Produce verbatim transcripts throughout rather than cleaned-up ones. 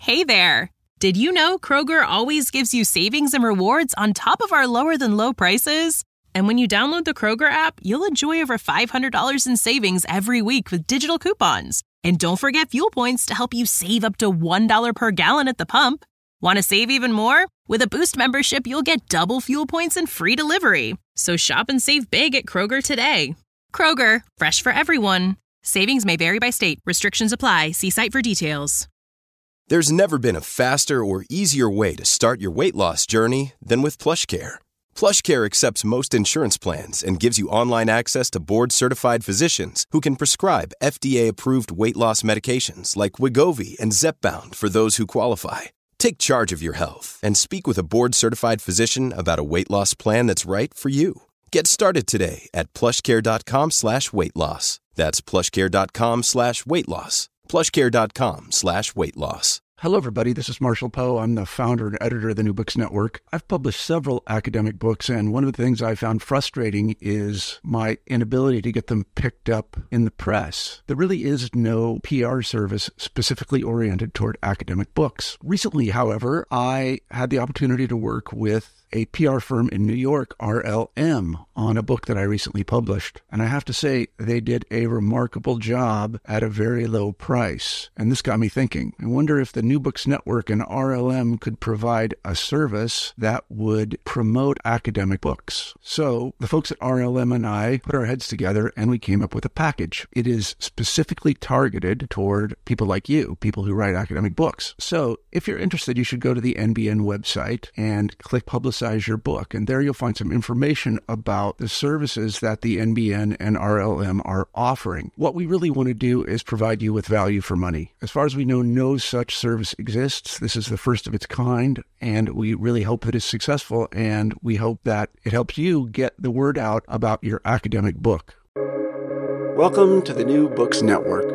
Hey there! Did you know Kroger always gives you savings and rewards on top of our lower-than-low prices? And when you download the Kroger app, you'll enjoy over five hundred dollars in savings every week with digital coupons. And don't forget fuel points to help you save up to one dollar per gallon at the pump. Want to save even more? With a Boost membership, you'll get double fuel points and free delivery. So shop and save big at Kroger today. Kroger, fresh for everyone. Savings may vary by state. Restrictions apply. See site for details. There's never been a faster or easier way to start your weight loss journey than with PlushCare. PlushCare accepts most insurance plans and gives you online access to board-certified physicians who can prescribe F D A-approved weight loss medications like Wegovy and Zepbound for those who qualify. Take charge of your health and speak with a board-certified physician about a weight loss plan that's right for you. Get started today at plushcare.com slash weight loss. That's plushcare.com slash weight loss. plushcare.com slash weight loss. Hello, everybody. This is Marshall Poe. I'm the founder and editor of the New Books Network. I've published several academic books, and one of the things I found frustrating is my inability to get them picked up in the press. There really is no P R service specifically oriented toward academic books. Recently, however, I had the opportunity to work with a P R firm in New York, R L M, on a book that I recently published. And I have to say, they did a remarkable job at a very low price. And this got me thinking. I wonder if the New Books Network and R L M could provide a service that would promote academic books. So the folks at R L M and I put our heads together and we came up with a package. It is specifically targeted toward people like you, people who write academic books. So if you're interested, you should go to the N B N website and click Publicize Your Book. And there you'll find some information about the services that the N B N and R L M are offering. What we really want to do is provide you with value for money. As far as we know, no such service exists. This is the first of its kind, and we really hope that it's successful, and we hope that it helps you get the word out about your academic book. Welcome to the New Books Network.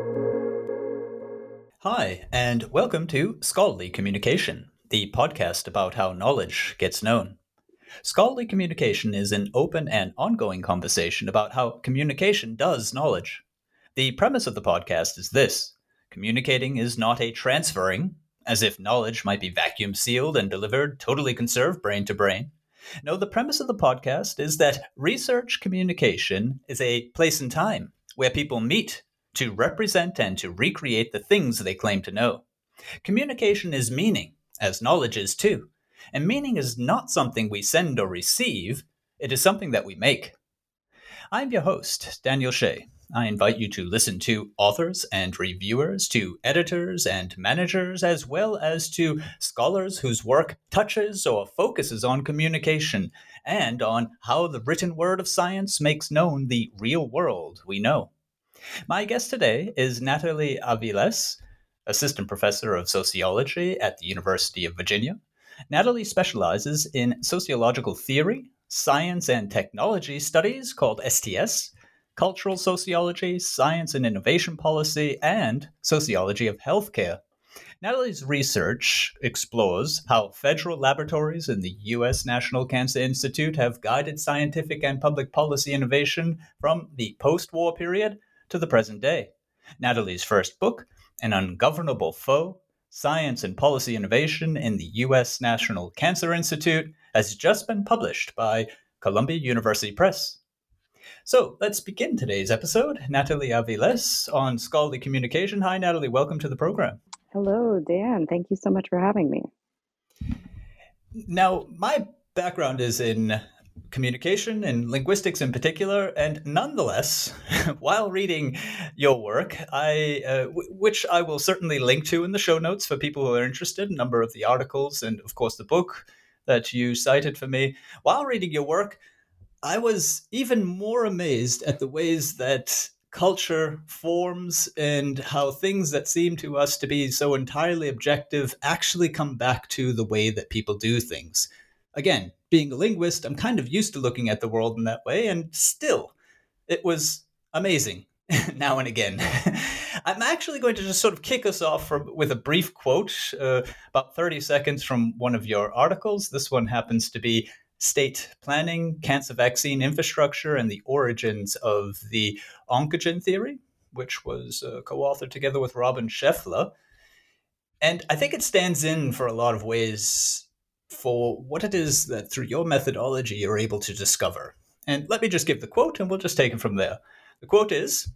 Hi, and welcome to Scholarly Communication, the podcast about how knowledge gets known. Scholarly communication is an open and ongoing conversation about how communication does knowledge. The premise of the podcast is this: communicating is not a transferring, as if knowledge might be vacuum sealed and delivered, totally conserved brain to brain. No, the premise of the podcast is that research communication is a place and time where people meet to represent and to recreate the things they claim to know. Communication is meaning, as knowledge is too. And meaning is not something we send or receive, it is something that we make. I'm your host, Daniel Shea. I invite you to listen to authors and reviewers, to editors and managers, as well as to scholars whose work touches or focuses on communication and on how the written word of science makes known the real world we know. My guest today is Natalie Aviles, assistant professor of sociology at the University of Virginia. Natalie specializes in sociological theory, science and technology studies called S T S, cultural sociology, science and innovation policy, and sociology of healthcare. Natalie's research explores how federal laboratories in the U S National Cancer Institute have guided scientific and public policy innovation from the post-war period to the present day. Natalie's first book, An Ungovernable Foe, Science and Policy Innovation in the U S National Cancer Institute, has just been published by Columbia University Press. So let's begin today's episode. Natalie Aviles on Scholarly Communication. Hi, Natalie. Welcome to the program. Hello, Dan. Thank you so much for having me. Now, my background is in communication and linguistics in particular, and nonetheless, while reading your work, I uh, w- which I will certainly link to in the show notes for people who are interested, a number of the articles and, of course, the book that you cited for me. While reading your work, I was even more amazed at the ways that culture forms and how things that seem to us to be so entirely objective actually come back to the way that people do things. Again, being a linguist, I'm kind of used to looking at the world in that way, and still, it was amazing now and again. I'm actually going to just sort of kick us off from, with a brief quote, uh, about thirty seconds from one of your articles. This one happens to be State Planning, Cancer Vaccine Infrastructure, and the Origins of the Oncogen Theory, which was uh, co-authored together with Robin Scheffler. And I think it stands in for a lot of ways for what it is that through your methodology you're able to discover. And let me just give the quote and we'll just take it from there. The quote is,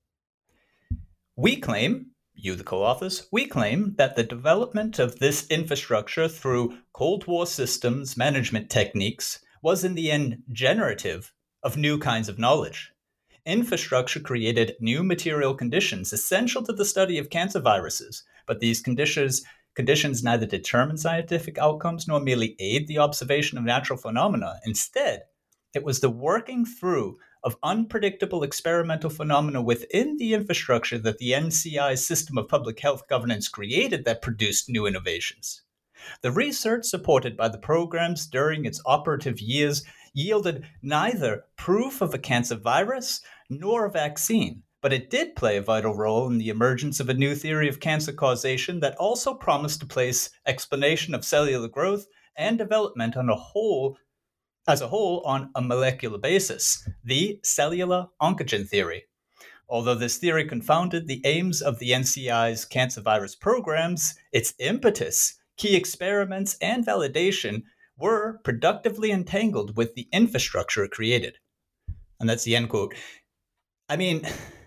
"We claim, you the co-authors, we claim that the development of this infrastructure through Cold War systems management techniques was in the end generative of new kinds of knowledge. Infrastructure created new material conditions essential to the study of cancer viruses, but these conditions conditions neither determine scientific outcomes nor merely aid the observation of natural phenomena. Instead, it was the working through of unpredictable experimental phenomena within the infrastructure that the N C I's system of public health governance created that produced new innovations. The research supported by the programs during its operative years yielded neither proof of a cancer virus nor a vaccine, but it did play a vital role in the emergence of a new theory of cancer causation that also promised to place explanation of cellular growth and development on a whole as a whole on a molecular basis, the cellular oncogen theory. Although this theory confounded the aims of the N C I's cancer virus programs, its impetus, key experiments, and validation were productively entangled with the infrastructure it created." And that's the end quote. I mean,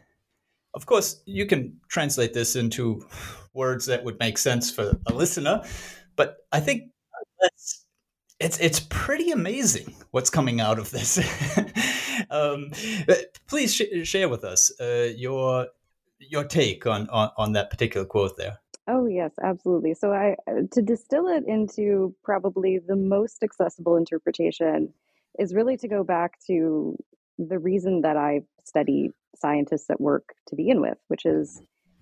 of course, you can translate this into words that would make sense for a listener, but I think that's it's it's pretty amazing what's coming out of this. um, please sh- share with us uh, your your take on, on on that particular quote there. Oh, yes, absolutely. So I to distill it into probably the most accessible interpretation is really to go back to the reason that I study scientists at work to begin with, which is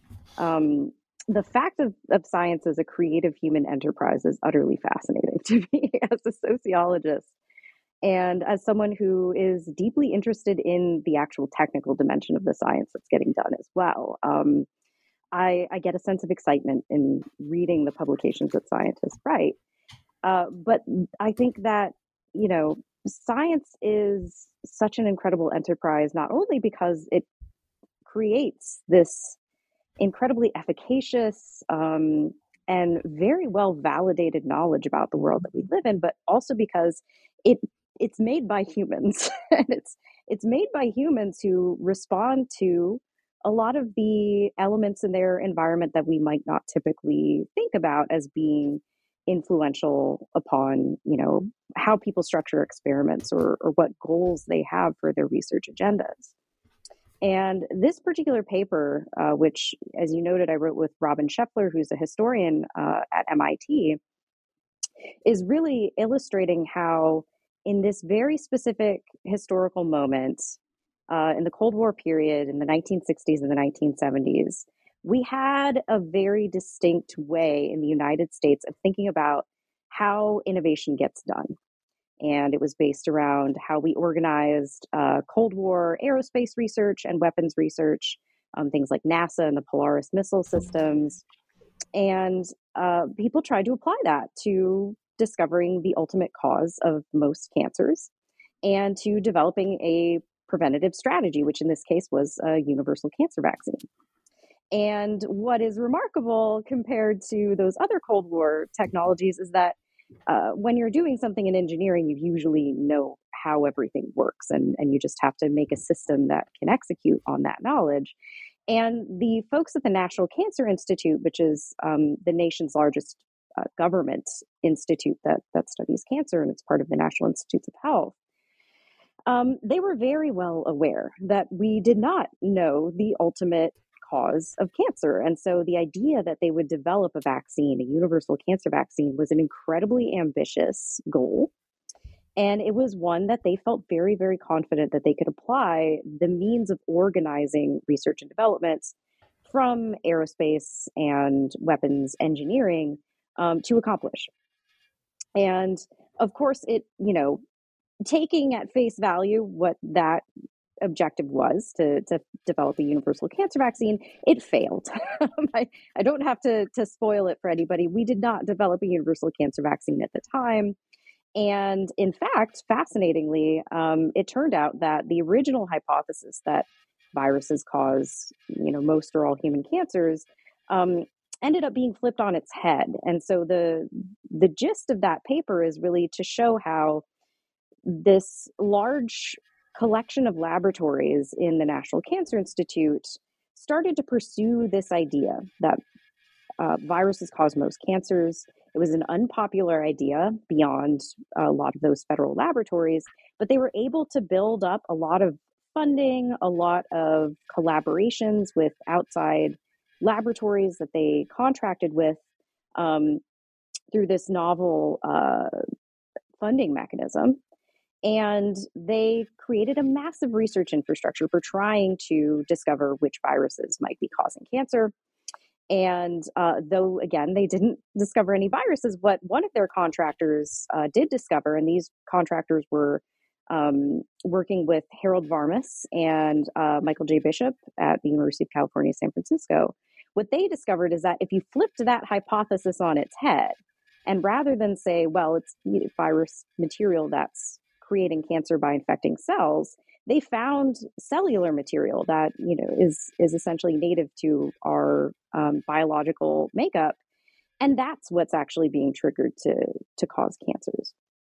um, the fact of, of science as a creative human enterprise is utterly fascinating to me as a sociologist and as someone who is deeply interested in the actual technical dimension of the science that's getting done as well. Um, I, I get a sense of excitement in reading the publications that scientists write. Uh, but I think that, you know, science is such an incredible enterprise, not only because it creates this incredibly efficacious um, and very well validated knowledge about the world that we live in, but also because it it's made by humans and it's it's made by humans who respond to a lot of the elements in their environment that we might not typically think about as being influential upon, you know, how people structure experiments or, or what goals they have for their research agendas. And this particular paper, uh, which, as you noted, I wrote with Robin Scheffler, who's a historian uh, at M I T, is really illustrating how in this very specific historical moment, uh, in the Cold War period, in the nineteen sixties and the nineteen seventies, we had a very distinct way in the United States of thinking about how innovation gets done. And it was based around how we organized uh, Cold War aerospace research and weapons research, um, things like NASA and the Polaris missile systems. And uh, people tried to apply that to discovering the ultimate cause of most cancers and to developing a preventative strategy, which in this case was a universal cancer vaccine. And what is remarkable compared to those other Cold War technologies is that uh, when you're doing something in engineering, you usually know how everything works, and, and you just have to make a system that can execute on that knowledge. And the folks at the National Cancer Institute, which is um, the nation's largest uh, government institute that, that studies cancer, and it's part of the National Institutes of Health, um, they were very well aware that we did not know the ultimate cause of cancer. And so the idea that they would develop a vaccine, a universal cancer vaccine, was an incredibly ambitious goal. And it was one that they felt very, very confident that they could apply the means of organizing research and development from aerospace and weapons engineering um, to accomplish. And of course, it, you know, taking at face value what that objective was to, to develop a universal cancer vaccine, it failed. I, I don't have to, to spoil it for anybody. We did not develop a universal cancer vaccine at the time. And in fact, fascinatingly, um, it turned out that the original hypothesis that viruses cause, you know, most or all human cancers um, ended up being flipped on its head. And so the the gist of that paper is really to show how this large collection of laboratories in the National Cancer Institute started to pursue this idea that uh, viruses cause most cancers. It was an unpopular idea beyond a lot of those federal laboratories, but they were able to build up a lot of funding, a lot of collaborations with outside laboratories that they contracted with um, through this novel uh, funding mechanism. And they created a massive research infrastructure for trying to discover which viruses might be causing cancer. And uh, though, again, they didn't discover any viruses, what one of their contractors uh, did discover, and these contractors were um, working with Harold Varmus and uh, Michael J. Bishop at the University of California, San Francisco, what they discovered is that if you flipped that hypothesis on its head, and rather than say, well, it's virus material that's creating cancer by infecting cells, they found cellular material that, you know, is is essentially native to our um, biological makeup, and that's what's actually being triggered to to cause cancers.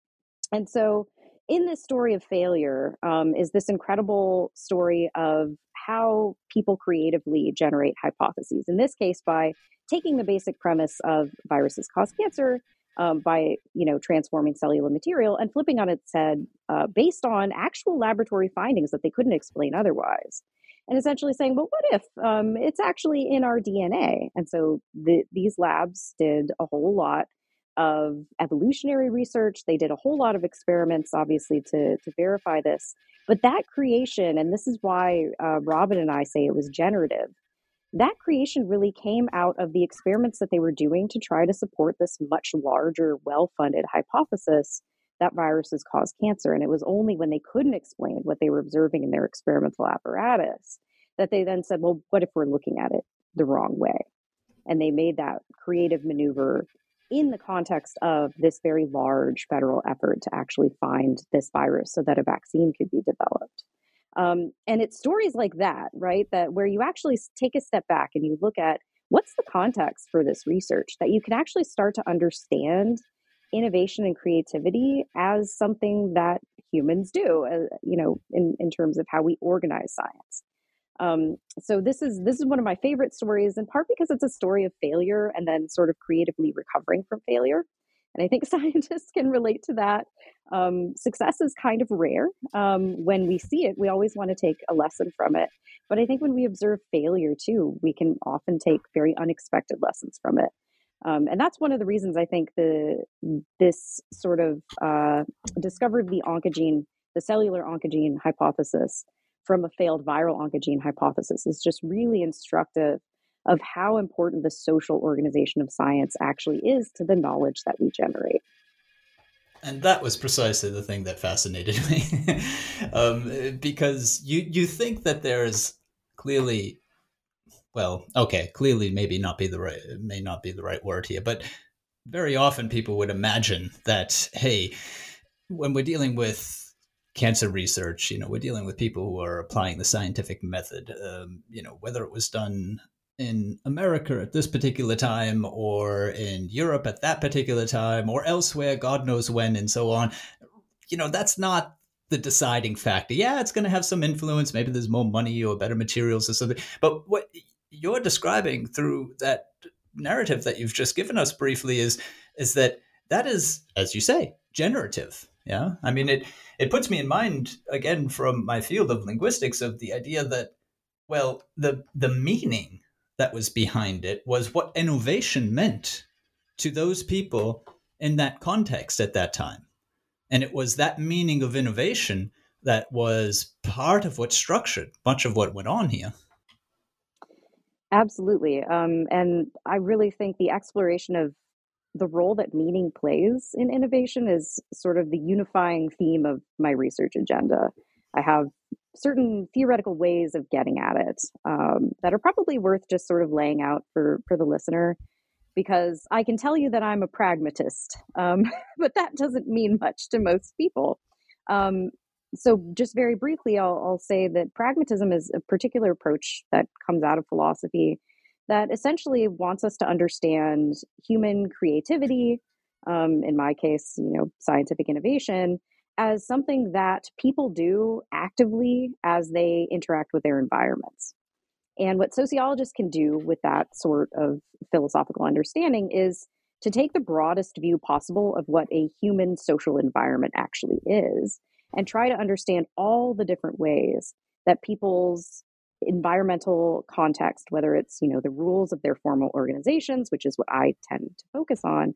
And so, in this story of failure, um, is this incredible story of how people creatively generate hypotheses. In this case, by taking the basic premise of viruses cause cancer, Um, by, you know, transforming cellular material and flipping on its head uh, based on actual laboratory findings that they couldn't explain otherwise. And essentially saying, well, what if um, it's actually in our D N A? And so the, these labs did a whole lot of evolutionary research. They did a whole lot of experiments, obviously, to, to verify this. But that creation, and this is why uh, Robin and I say it was generative, that creation really came out of the experiments that they were doing to try to support this much larger, well-funded hypothesis that viruses cause cancer. And it was only when they couldn't explain what they were observing in their experimental apparatus that they then said, well, what if we're looking at it the wrong way? And they made that creative maneuver in the context of this very large federal effort to actually find this virus so that a vaccine could be developed. Um, and it's stories like that, right, that where you actually take a step back and you look at what's the context for this research, that you can actually start to understand innovation and creativity as something that humans do, uh, you know, in, in terms of how we organize science. Um, so this is this is one of my favorite stories, in part because it's a story of failure and then sort of creatively recovering from failure. And I think scientists can relate to that. Um, success is kind of rare. Um, when we see it, we always want to take a lesson from it. But I think when we observe failure too, we can often take very unexpected lessons from it. Um, and that's one of the reasons I think the this sort of uh, discovery of the oncogene, the cellular oncogene hypothesis from a failed viral oncogene hypothesis is just really instructive of how important the social organization of science actually is to the knowledge that we generate. And that was precisely the thing that fascinated me, um, because you you think that there's clearly, well, okay, clearly maybe not be the right may not be the right word here, but very often people would imagine that, hey, when we're dealing with cancer research, you know, we're dealing with people who are applying the scientific method, um, you know, whether it was done in America at this particular time or in Europe at that particular time or elsewhere, God knows when, and so on. You know, that's not the deciding factor. Yeah, it's going to have some influence. Maybe there's more money or better materials or something. But what you're describing through that narrative that you've just given us briefly is, is that that is, as you say, generative. Yeah. I mean, it, it puts me in mind, again, from my field of linguistics, of the idea that, well, the the meaning that was behind it was what innovation meant to those people in that context at that time. And it was that meaning of innovation that was part of what structured much of what went on here. Absolutely. Um, and I really think the exploration of the role that meaning plays in innovation is sort of the unifying theme of my research agenda. I have certain theoretical ways of getting at it um, that are probably worth just sort of laying out for, for the listener, because I can tell you that I'm a pragmatist, um, but that doesn't mean much to most people. Um, so just very briefly, I'll, I'll say that pragmatism is a particular approach that comes out of philosophy that essentially wants us to understand human creativity, um, in my case, you know, scientific innovation, as something that people do actively as they interact with their environments. And what sociologists can do with that sort of philosophical understanding is to take the broadest view possible of what a human social environment actually is and try to understand all the different ways that people's environmental context, whether it's, you know, the rules of their formal organizations, which is what I tend to focus on,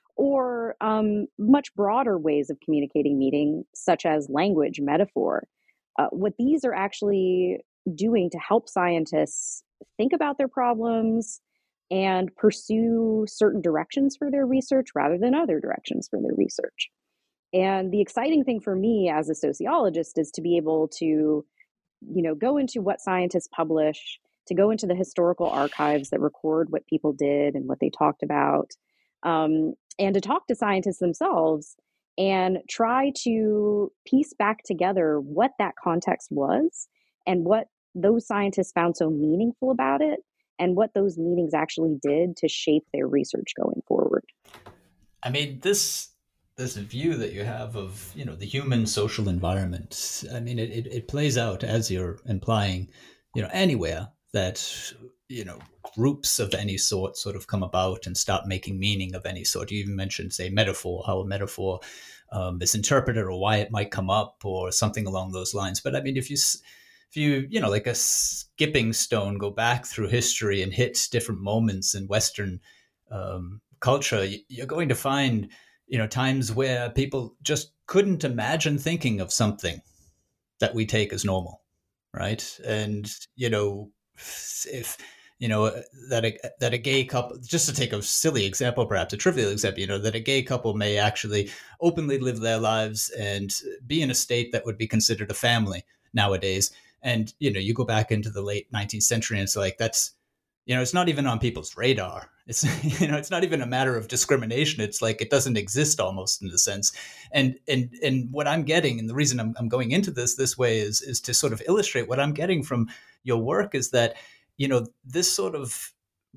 or um, much broader ways of communicating meaning, such as language, metaphor, uh, what these are actually doing to help scientists think about their problems and pursue certain directions for their research rather than other directions for their research. And the exciting thing for me as a sociologist is to be able to, you know, go into what scientists publish, to go into the historical archives that record what people did and what they talked about, um, and to talk to scientists themselves and try to piece back together what that context was and what those scientists found so meaningful about it and what those meanings actually did to shape their research going forward. I mean, this this view that you have of, you know, the human social environment, I mean, it, it, it plays out, as you're implying, you know, anywhere that, you know, groups of any sort sort of come about and start making meaning of any sort. You even mentioned, say, metaphor, how a metaphor um, is interpreted or why it might come up or something along those lines. But I mean, if you... If you, you know, like a skipping stone, go back through history and hit different moments in Western um, culture, you're going to find, you know, times where people just couldn't imagine thinking of something that we take as normal, right? And, you know, if, you know, that a, that a gay couple, just to take a silly example, perhaps a trivial example, you know, that a gay couple may actually openly live their lives and be in a state that would be considered a family nowadays. And, you know, you go back into the late nineteenth century and it's like, that's, you know, it's not even on people's radar. It's, you know, it's not even a matter of discrimination. It's like, it doesn't exist almost in a sense. And, and, and what I'm getting, and the reason I'm, I'm going into this this way is, is to sort of illustrate what I'm getting from your work is that, you know, this sort of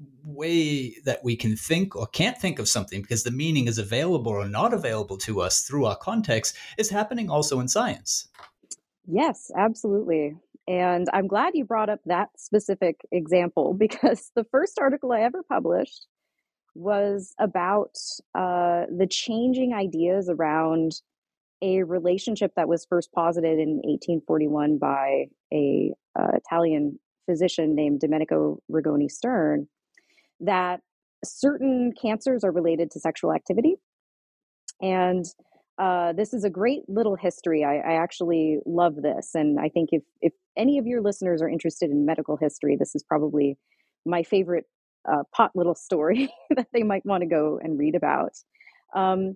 way that we can think or can't think of something because the meaning is available or not available to us through our context is happening also in science. Yes, absolutely. And I'm glad you brought up that specific example because the first article I ever published was about uh, the changing ideas around a relationship that was first posited in eighteen forty-one by a uh, Italian physician named Domenico Rigoni Stern, that certain cancers are related to sexual activity. And Uh, this is a great little history. I, I actually love this. And I think if, if any of your listeners are interested in medical history, this is probably my favorite uh, pot little story that they might want to go and read about. Um,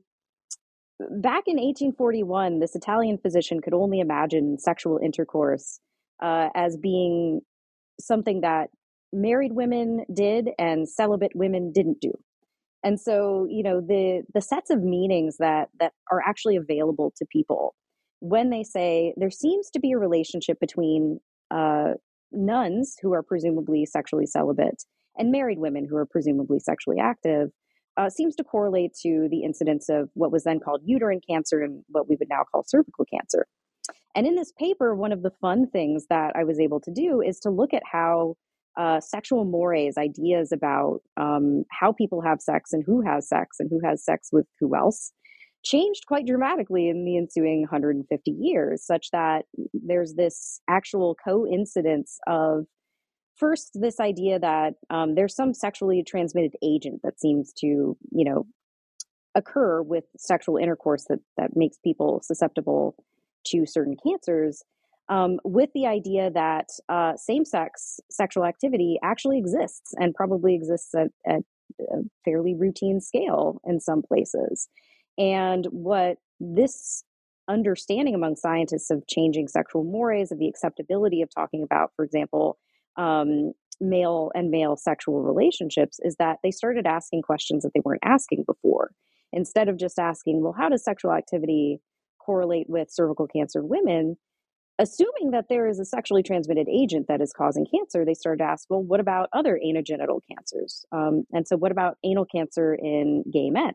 back in eighteen forty-one, this Italian physician could only imagine sexual intercourse uh, as being something that married women did and celibate women didn't do. And so, you know, the the sets of meanings that that are actually available to people when they say there seems to be a relationship between uh, nuns who are presumably sexually celibate and married women who are presumably sexually active uh, seems to correlate to the incidence of what was then called uterine cancer and what we would now call cervical cancer. And in this paper, one of the fun things that I was able to do is to look at how uh, sexual mores, ideas about um, how people have sex and who has sex and who has sex with who else, changed quite dramatically in the ensuing one hundred fifty years, such that there's this actual coincidence of first this idea that um, there's some sexually transmitted agent that seems to, you know, occur with sexual intercourse that that makes people susceptible to certain cancers, um, with the idea that uh, same-sex sexual activity actually exists and probably exists at, at a fairly routine scale in some places. And what this understanding among scientists of changing sexual mores, of the acceptability of talking about, for example, um, male and male sexual relationships, is that they started asking questions that they weren't asking before. Instead of just asking, well, how does sexual activity correlate with cervical cancer in women? assuming that there is a sexually transmitted agent that is causing cancer, they started to ask, well, what about other anogenital cancers? Um, and so what about anal cancer in gay men?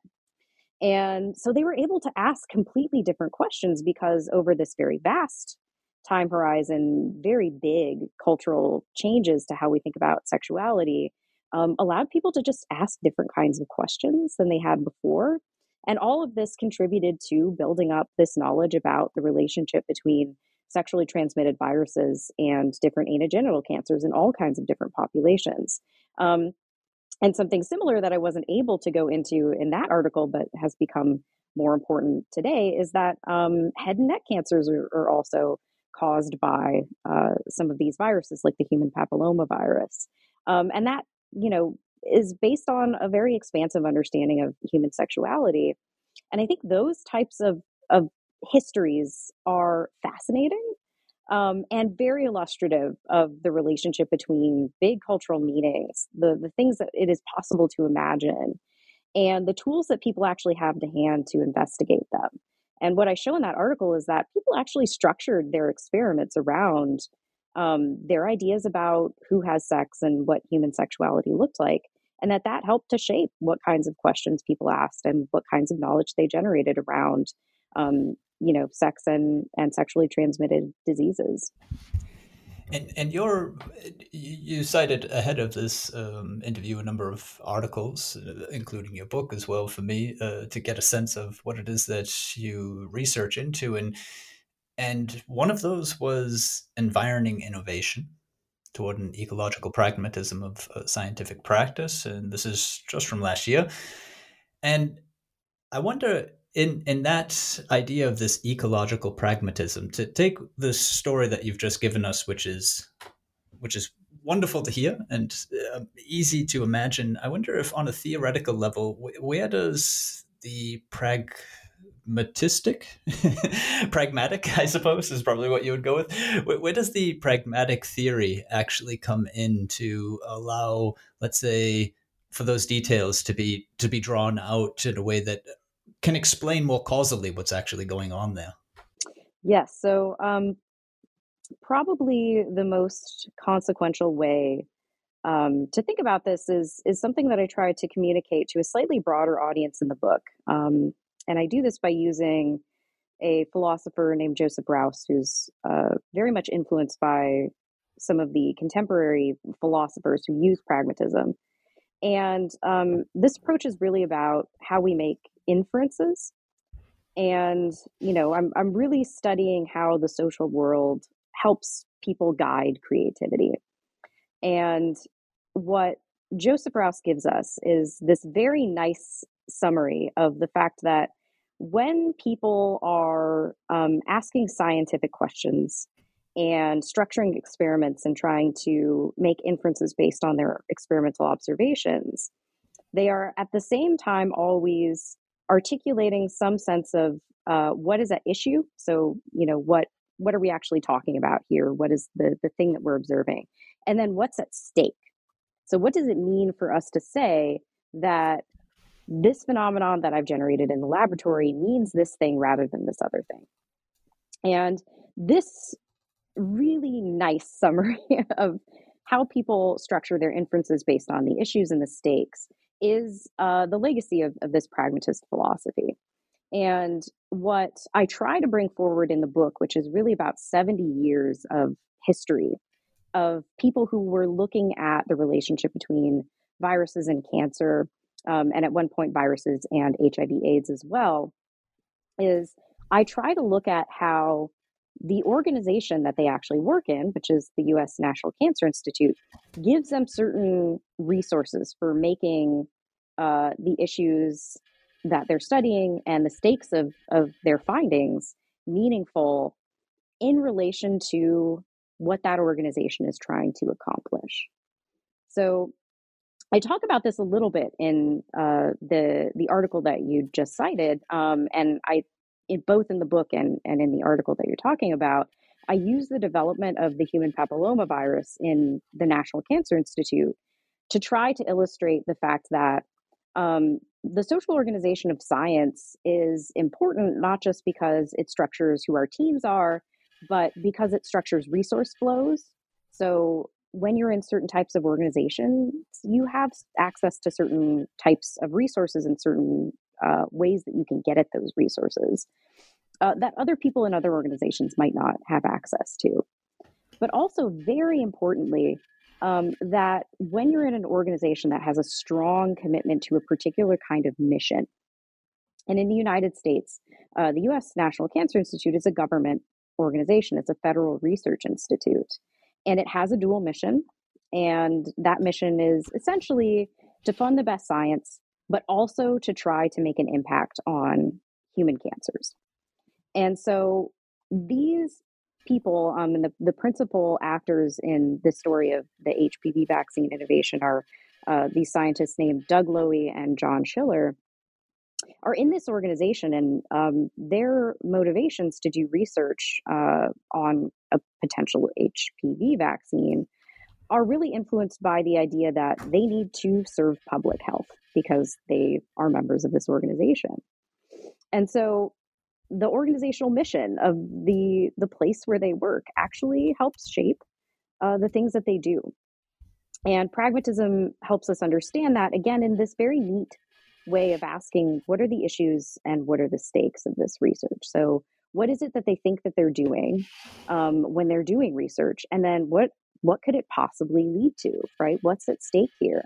And so they were able to ask completely different questions because over this very vast time horizon, very big cultural changes to how we think about sexuality um, allowed people to just ask different kinds of questions than they had before. And all of this contributed to building up this knowledge about the relationship between sexually transmitted viruses and different anogenital cancers in all kinds of different populations. Um, and something similar that I wasn't able to go into in that article, but has become more important today, is that um, head and neck cancers are, are also caused by uh, some of these viruses, like the human papillomavirus. Um, and that, you know, is based on a very expansive understanding of human sexuality. And I think those types of, of histories are fascinating um, and very illustrative of the relationship between big cultural meanings, the, the things that it is possible to imagine, and the tools that people actually have to hand to investigate them. And what I show in that article is that people actually structured their experiments around um, their ideas about who has sex and what human sexuality looked like, and that that helped to shape what kinds of questions people asked and what kinds of knowledge they generated around, um, you know, sex and, and sexually transmitted diseases. And and you're you cited ahead of this um, interview a number of articles, uh, including your book as well, for me uh, to get a sense of what it is that you research into, and and one of those was environing innovation toward an ecological pragmatism of uh, scientific practice, and this is just from last year. And I wonder, in in that idea of this ecological pragmatism, to take the story that you've just given us, which is which is wonderful to hear and uh, easy to imagine. I wonder if, on a theoretical level, wh- where does the pragmatistic, pragmatic, I suppose, is probably what you would go with. Where, where does the pragmatic theory actually come in to allow, let's say, for those details to be to be drawn out in a way that can explain more causally what's actually going on there? Yes. So um, probably the most consequential way um, to think about this is is something that I try to communicate to a slightly broader audience in the book. Um, and I do this by using a philosopher named Joseph Rouse, who's uh, very much influenced by some of the contemporary philosophers who use pragmatism. And um, this approach is really about how we make inferences. And, you know, I'm I'm really studying how the social world helps people guide creativity. And what Joseph Rouse gives us is this very nice summary of the fact that when people are um, asking scientific questions and structuring experiments and trying to make inferences based on their experimental observations, they are at the same time always articulating some sense of uh, what is at issue. So, you know, what what are we actually talking about here? What is the the thing that we're observing? And then what's at stake? So what does it mean for us to say that this phenomenon that I've generated in the laboratory means this thing rather than this other thing? And this really nice summary of how people structure their inferences based on the issues and the stakes is uh, the legacy of, of this pragmatist philosophy. And what I try to bring forward in the book, which is really about seventy years of history of people who were looking at the relationship between viruses and cancer, um, and at one point viruses and H I V AIDS as well, is I try to look at how the organization that they actually work in, which is the U S National Cancer Institute, gives them certain resources for making uh, the issues that they're studying and the stakes of, of their findings meaningful in relation to what that organization is trying to accomplish. So I talk about this a little bit in uh, the the article that you just cited, um, and I, in both in the book and, and in the article that you're talking about, I use the development of the human papillomavirus in the National Cancer Institute to try to illustrate the fact that um, the social organization of science is important, not just because it structures who our teams are, but because it structures resource flows. So when you're in certain types of organizations, you have access to certain types of resources and certain uh, ways that you can get at those resources uh, that other people in other organizations might not have access to. But also, very importantly, um, that when you're in an organization that has a strong commitment to a particular kind of mission, and in the United States, uh, the U S National Cancer Institute is a government organization. It's a federal research institute, and it has a dual mission. And that mission is essentially to fund the best science, but also to try to make an impact on human cancers. And so these people, um, and the, the principal actors in the story of the H P V vaccine innovation are uh, these scientists named Doug Lowy and John Schiller, are in this organization, and um, their motivations to do research uh, on a potential H P V vaccine are really influenced by the idea that they need to serve public health because they are members of this organization. And so the organizational mission of the, the place where they work actually helps shape uh, the things that they do. And pragmatism helps us understand that, again, in this very neat way of asking, what are the issues and what are the stakes of this research? So what is it that they think that they're doing um, when they're doing research? And then what what could it possibly lead to, right? What's at stake here?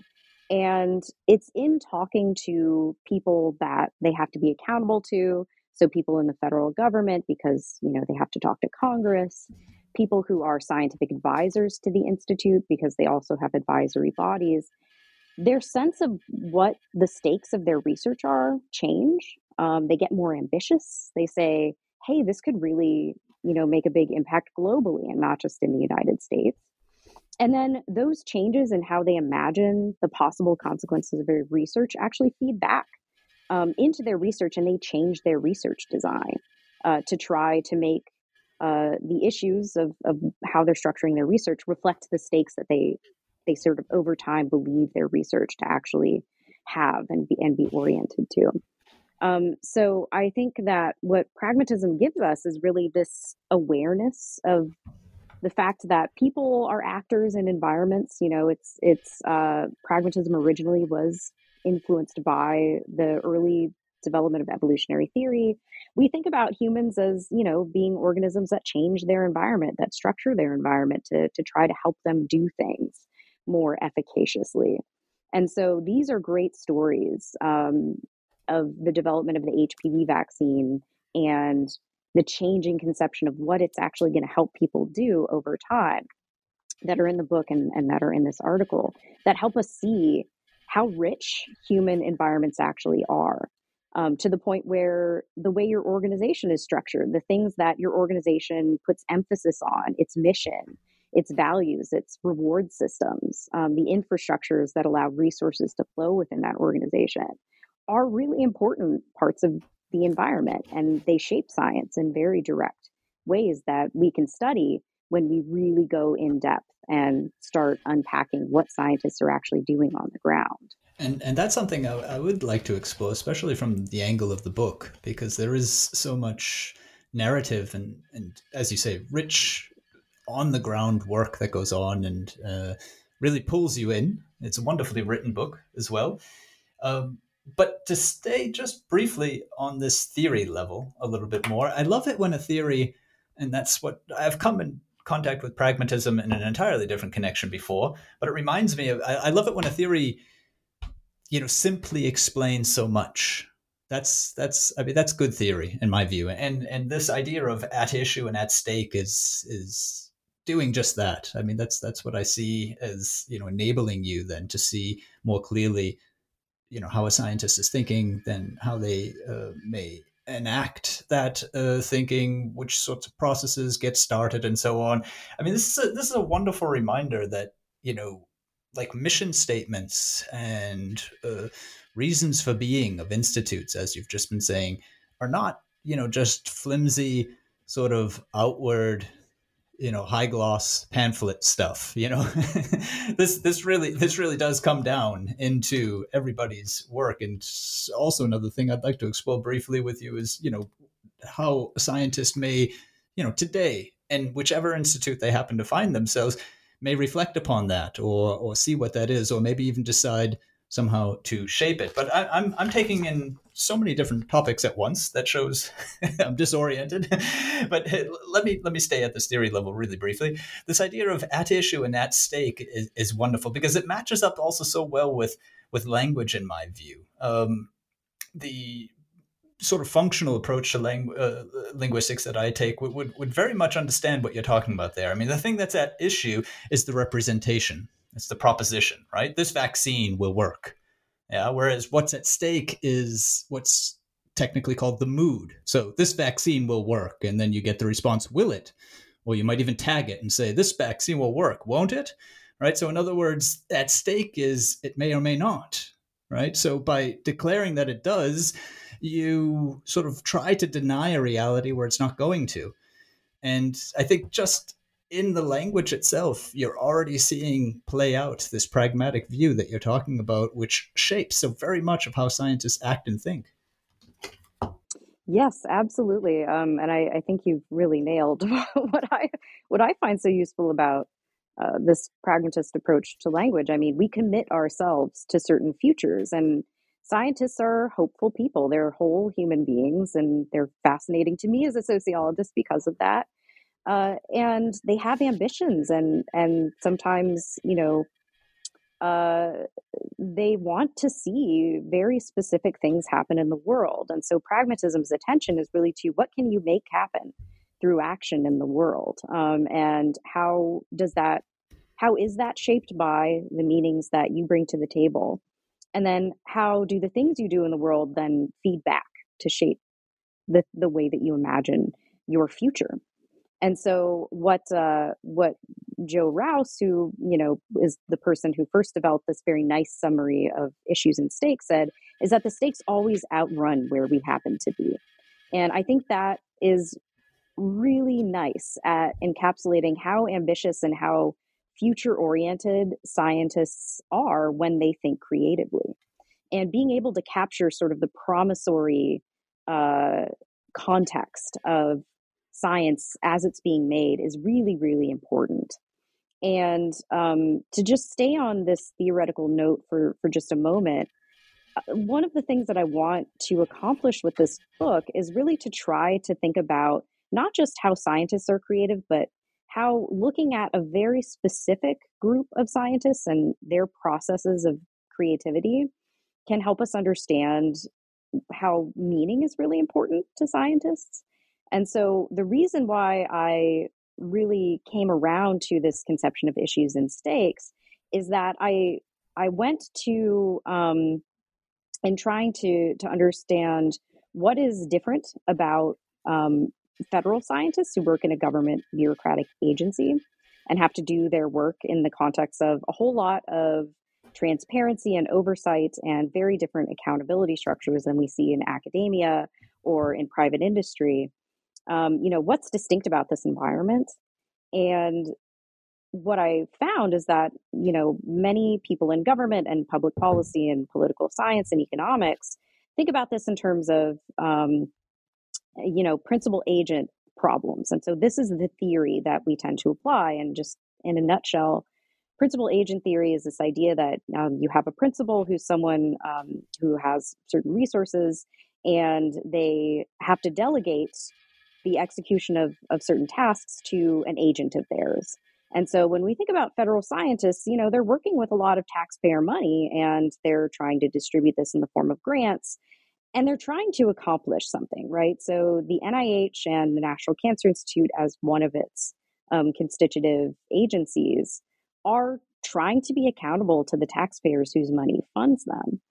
And it's in talking to people that they have to be accountable to. So people in the federal government, because, you know, they have to talk to Congress, people who are scientific advisors to the Institute, because they also have advisory bodies. Their sense of what the stakes of their research are change. Um, they get more ambitious. They say, hey, this could really, you know, make a big impact globally and not just in the United States. And then those changes in how they imagine the possible consequences of their research actually feed back um, into their research, and they change their research design uh, to try to make uh, the issues of, of how they're structuring their research reflect the stakes that they they sort of over time believe their research to actually have and be, and be oriented to. Um, so I think that what pragmatism gives us is really this awareness of the fact that people are actors in environments. You know, it's it's uh, pragmatism originally was influenced by the early development of evolutionary theory. We think about humans as, you know, being organisms that change their environment, that structure their environment to to try to help them do things more efficaciously. And so these are great stories um, of the development of the H P V vaccine and the changing conception of what it's actually going to help people do over time that are in the book and, and that are in this article that help us see how rich human environments actually are, um, to the point where the way your organization is structured, the things that your organization puts emphasis on, its mission, its values, its reward systems, um, the infrastructures that allow resources to flow within that organization are really important parts of the environment, and they shape science in very direct ways that we can study when we really go in depth and start unpacking what scientists are actually doing on the ground. And and that's something I, I would like to explore, especially from the angle of the book, because there is so much narrative and, and as you say, rich on the ground work that goes on and uh, really pulls you in. It's a wonderfully written book as well. Um, But to stay just briefly on this theory level a little bit more, I love it when a theory, and that's what I've come in contact with pragmatism in an entirely different connection before, but it reminds me of, I, I love it when a theory, you know, simply explains so much. That's, that's, I mean, that's good theory in my view. And, and this idea of at issue and at stake is, is doing just that. I mean, that's, that's what I see as, you know, enabling you then to see more clearly, you know, how a scientist is thinking, then how they uh, may enact that uh, thinking, which sorts of processes get started, and so on. I mean, this is a, this is a wonderful reminder that, you know, like mission statements and uh, reasons for being of institutes, as you've just been saying, are not, you know, just flimsy sort of outward, you know, high gloss pamphlet stuff. You know, this this really this really does come down into everybody's work. And also another thing I'd like to explore briefly with you is, you know, how a scientist may you know, today, and whichever institute they happen to find themselves may reflect upon that, or or see what that is, or maybe even decide somehow to shape it. But I, I'm I'm taking in so many different topics at once that shows I'm disoriented. But let me let me stay at this theory level really briefly. This idea of at issue and at stake is, is wonderful because it matches up also so well with with language, in my view. Um, the sort of functional approach to ling- uh, linguistics that I take would, would, would very much understand what you're talking about there. I mean, the thing that's at issue is the representation. It's the proposition, right? This vaccine will work. Yeah. Whereas what's at stake is what's technically called the mood. So this vaccine will work. And then you get the response, will it? Or you might even tag it and say, this vaccine will work, won't it? Right. So in other words, at stake is it may or may not. Right. So by declaring that it does, you sort of try to deny a reality where it's not going to. And I think just in the language itself, you're already seeing play out this pragmatic view that you're talking about, which shapes so very much of how scientists act and think. Yes, absolutely. Um, and I, I think you've really nailed what I what I find so useful about uh, this pragmatist approach to language. I mean, we commit ourselves to certain futures, and scientists are hopeful people. They're whole human beings, and they're fascinating to me as a sociologist because of that. Uh, and they have ambitions, and and sometimes, you know, uh, they want to see very specific things happen in the world. And so pragmatism's attention is really to what can you make happen through action in the world, um, and how does that how is that shaped by the meanings that you bring to the table? And then how do the things you do in the world then feed back to shape the, the way that you imagine your future? And so what uh, what Joe Rouse, who, you know, is the person who first developed this very nice summary of issues and stakes, said is that the stakes always outrun where we happen to be. And I think that is really nice at encapsulating how ambitious and how future-oriented scientists are when they think creatively. And being able to capture sort of the promissory uh, context of science as it's being made is really, really important. And um, to just stay on this theoretical note for, for just a moment, one of the things that I want to accomplish with this book is really to try to think about not just how scientists are creative, but how looking at a very specific group of scientists and their processes of creativity can help us understand how meaning is really important to scientists. And so the reason why I really came around to this conception of issues and stakes is that I I went to um, in trying to to understand what is different about um, federal scientists who work in a government bureaucratic agency and have to do their work in the context of a whole lot of transparency and oversight and very different accountability structures than we see in academia or in private industry. Um, you know, what's distinct about this environment? And what I found is that, you know, many people in government and public policy and political science and economics think about this in terms of, um, you know, principal agent problems. And so this is the theory that we tend to apply. And just in a nutshell, principal agent theory is this idea that um, you have a principal who's someone um, who has certain resources, and they have to delegate the execution of, of certain tasks to an agent of theirs. And so when we think about federal scientists, you know, they're working with a lot of taxpayer money, and they're trying to distribute this in the form of grants, and they're trying to accomplish something, right? So the N I H and the National Cancer Institute, as one of its um, constitutive agencies, are trying to be accountable to the taxpayers whose money funds them.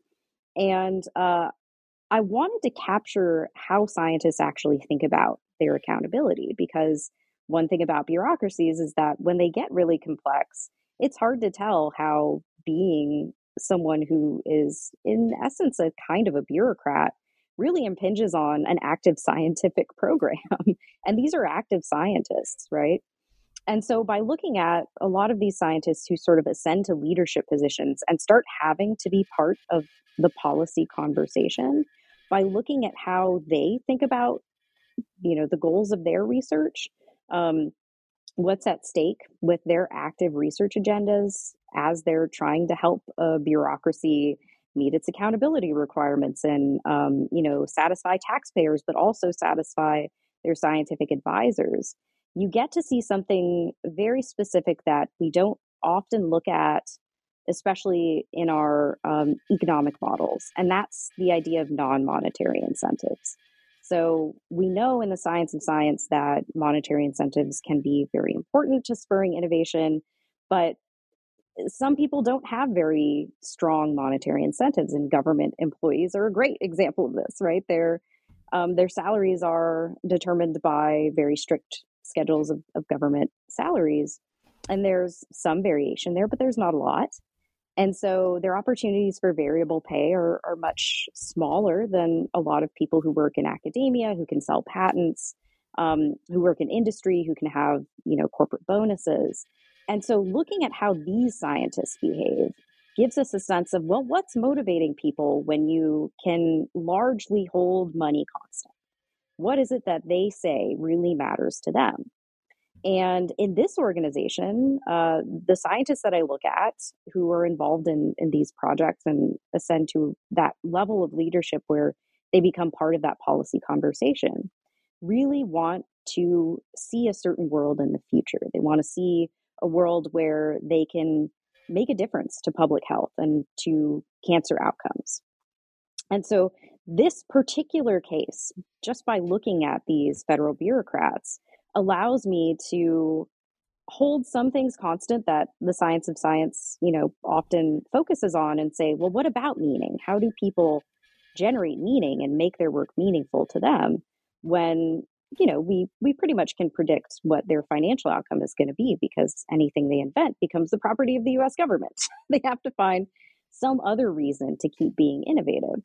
And uh, I wanted to capture how scientists actually think about their accountability, because one thing about bureaucracies is that when they get really complex, it's hard to tell how being someone who is, in essence, a kind of a bureaucrat really impinges on an active scientific program. And these are active scientists, right? And so by looking at a lot of these scientists who sort of ascend to leadership positions and start having to be part of the policy conversation, by looking at how they think about you know, the goals of their research, um, what's at stake with their active research agendas as they're trying to help a bureaucracy meet its accountability requirements and, um, you know, satisfy taxpayers, but also satisfy their scientific advisors. You get to see something very specific that we don't often look at, especially in our um, economic models, and that's the idea of non-monetary incentives. So we know in the science of science that monetary incentives can be very important to spurring innovation, but some people don't have very strong monetary incentives, and government employees are a great example of this, right? Their um, their salaries are determined by very strict schedules of, of government salaries, and there's some variation there, but there's not a lot. And so their opportunities for variable pay are, are much smaller than a lot of people who work in academia, who can sell patents, um, who work in industry, who can have, you know, corporate bonuses. And so looking at how these scientists behave gives us a sense of, well, what's motivating people when you can largely hold money constant? What is it that they say really matters to them? And in this organization, uh, the scientists that I look at who are involved in, in these projects and ascend to that level of leadership where they become part of that policy conversation really want to see a certain world in the future. They want to see a world where they can make a difference to public health and to cancer outcomes. And so this particular case, just by looking at these federal bureaucrats, allows me to hold some things constant that the science of science, you know, often focuses on and say, well, what about meaning? How do people generate meaning and make their work meaningful to them when, you know, we we pretty much can predict what their financial outcome is going to be because anything they invent becomes the property of the U S government. They have to find some other reason to keep being innovative.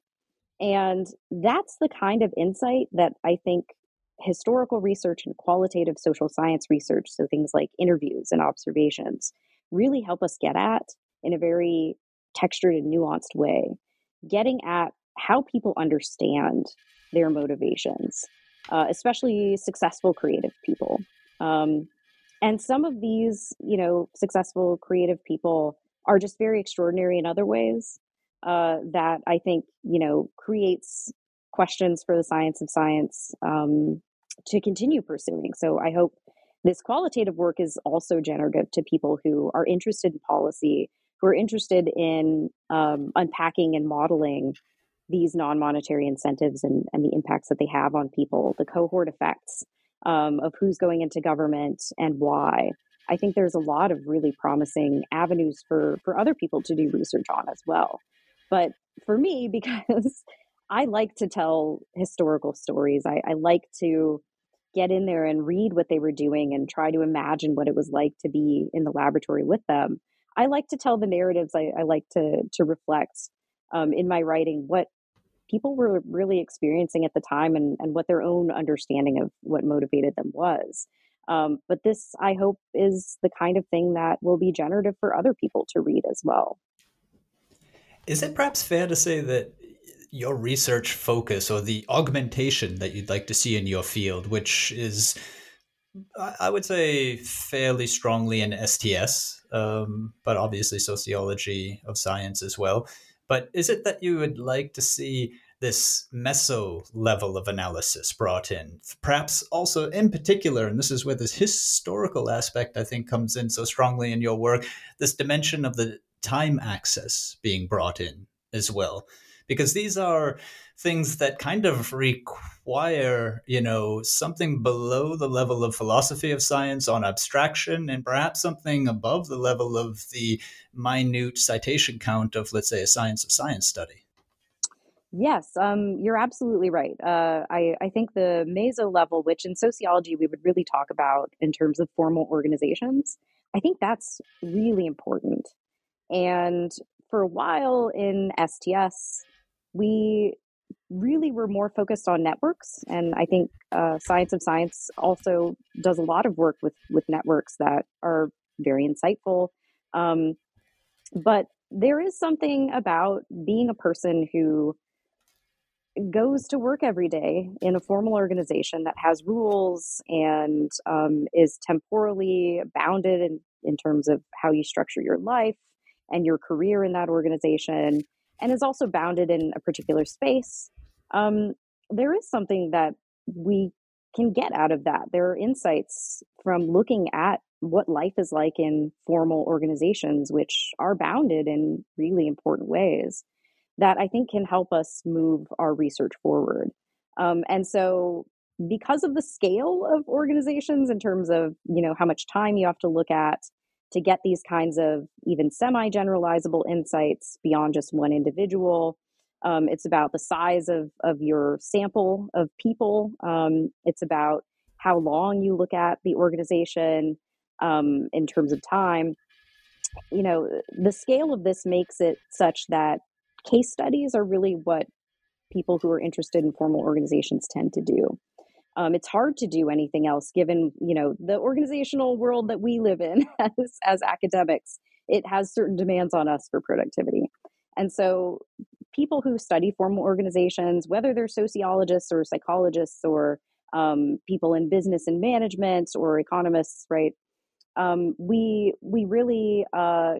And that's the kind of insight that I think historical research and qualitative social science research, so things like interviews and observations, really help us get at in a very textured and nuanced way, getting at how people understand their motivations, uh, especially successful creative people. Um, and some of these, you know, successful creative people are just very extraordinary in other ways uh, that I think, you know, creates questions for the science of science um, to continue pursuing. So I hope this qualitative work is also generative to people who are interested in policy, who are interested in um, unpacking and modeling these non-monetary incentives and, and the impacts that they have on people, the cohort effects um, of who's going into government and why. I think there's a lot of really promising avenues for, for other people to do research on as well. But for me, because I like to tell historical stories, I, I like to get in there and read what they were doing and try to imagine what it was like to be in the laboratory with them. I like to tell the narratives. I, I like to to reflect um, in my writing what people were really experiencing at the time and, and what their own understanding of what motivated them was. Um, but this, I hope, is the kind of thing that will be generative for other people to read as well. Is it perhaps fair to say that your research focus or the augmentation that you'd like to see in your field, which is, I would say, fairly strongly in S T S, um, but obviously sociology of science as well. But is it that you would like to see this meso level of analysis brought in? Perhaps also in particular, and this is where this historical aspect, I think, comes in so strongly in your work, this dimension of the time axis being brought in as well. Because these are things that kind of require, you know, something below the level of philosophy of science on abstraction and perhaps something above the level of the minute citation count of, let's say, a science of science study. Yes, um, you're absolutely right. Uh, I, I think the meso level, which in sociology we would really talk about in terms of formal organizations, I think that's really important. And for a while in S T S, we really were more focused on networks. And I think uh, Science of Science also does a lot of work with, with networks that are very insightful. Um, but there is something about being a person who goes to work every day in a formal organization that has rules and um, is temporally bounded in, in terms of how you structure your life and your career in that organization, and is also bounded in a particular space, um, there is something that we can get out of that. There are insights from looking at what life is like in formal organizations, which are bounded in really important ways, that I think can help us move our research forward. Um, and so because of the scale of organizations in terms of, you know, how much time you have to look at to get these kinds of even semi-generalizable insights beyond just one individual, um, it's about the size of, of your sample of people. Um, it's about how long you look at the organization um, in terms of time. You know, the scale of this makes it such that case studies are really what people who are interested in formal organizations tend to do. Um, it's hard to do anything else given, you know, the organizational world that we live in as, as academics. It has certain demands on us for productivity. And so people who study formal organizations, whether they're sociologists or psychologists or um, people in business and management or economists, right, um, we we really uh,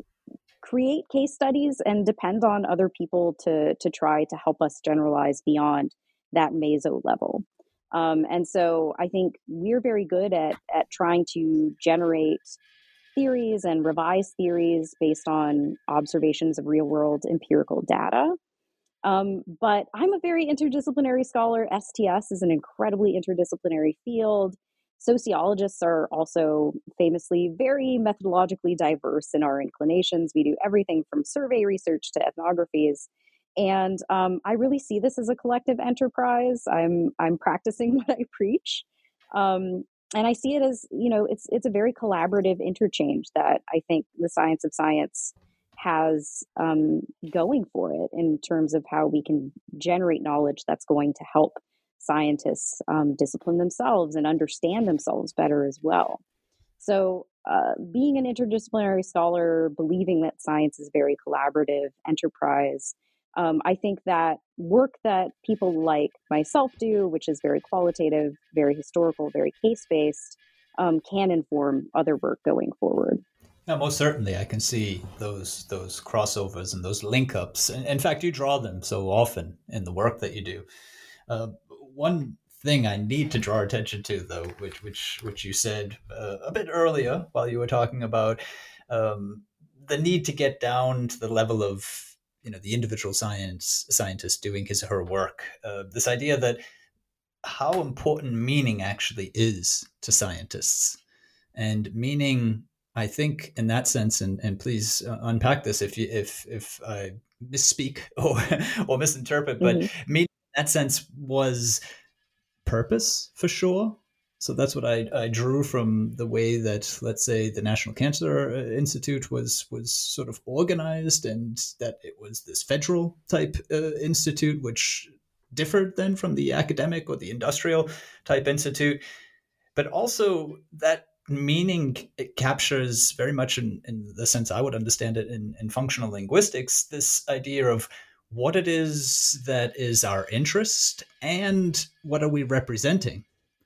create case studies and depend on other people to to try to help us generalize beyond that meso level. Um, and so I think we're very good at at trying to generate theories and revise theories based on observations of real world empirical data. Um, but I'm a very interdisciplinary scholar. S T S is an incredibly interdisciplinary field. Sociologists are also famously very methodologically diverse in our inclinations. We do everything from survey research to ethnographies. And um, I really see this as a collective enterprise. I'm I'm practicing what I preach. Um, and I see it as, you know, it's it's a very collaborative interchange that I think the science of science has um, going for it in terms of how we can generate knowledge that's going to help scientists um, discipline themselves and understand themselves better as well. So uh, being an interdisciplinary scholar, believing that science is a very collaborative enterprise, um, I think that work that people like myself do, which is very qualitative, very historical, very case-based, um, can inform other work going forward. Yeah, most certainly. I can see those those crossovers and those link-ups. In, in fact, you draw them so often in the work that you do. Uh, one thing I need to draw attention to, though, which which which you said uh, a bit earlier while you were talking about um, the need to get down to the level of, you know, the individual science scientist doing his or her work. Uh, this idea that how important meaning actually is to scientists, and meaning, I think, in that sense, and, and please uh, unpack this if you if if I misspeak or or misinterpret, but mm-hmm. meaning in that sense was purpose for sure. So that's what I, I drew from the way that, let's say, the National Cancer Institute was was sort of organized, and that it was this federal type uh, institute, which differed then from the academic or the industrial type institute, but also that meaning, it captures very much in, in the sense I would understand it in, in functional linguistics, this idea of what it is that is our interest and what are we representing.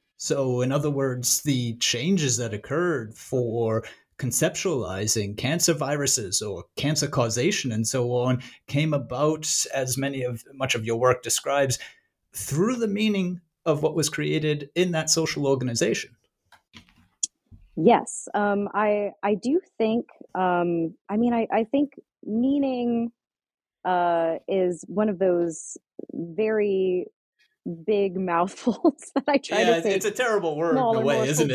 So in other words, the changes that occurred for conceptualizing cancer viruses or cancer causation and so on came about, as many of much of your work describes, through the meaning of what was created in that social organization. Yes, um, I I do think. Um, I mean, I, I think meaning uh, is one of those very big mouthfuls that I try yeah, to say. It's a terrible word in a way, isn't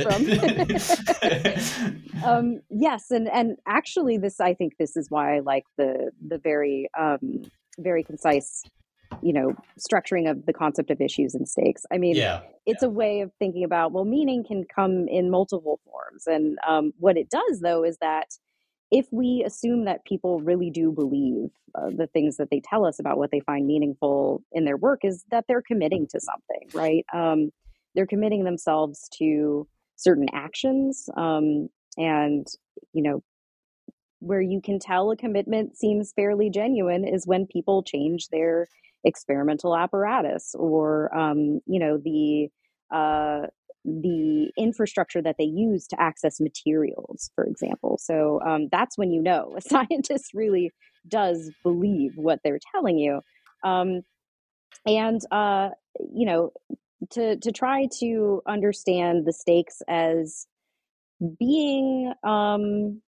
it? um, yes, and and actually, this I think this is why I like the the very um, very concise, you know, structuring of the concept of issues and stakes. I mean, yeah, it's yeah. a way of thinking about, well, meaning can come in multiple forms. And um, what it does, though, is that if we assume that people really do believe uh, the things that they tell us about what they find meaningful in their work, is that they're committing to something, right? Um, they're committing themselves to certain actions. Um, and, you know, where you can tell a commitment seems fairly genuine is when people change their experimental apparatus or, um, you know, the uh, the infrastructure that they use to access materials, for example. So um, that's when you know a scientist really does believe what they're telling you. Um, and, uh, you know, to, to try to understand the stakes as being um,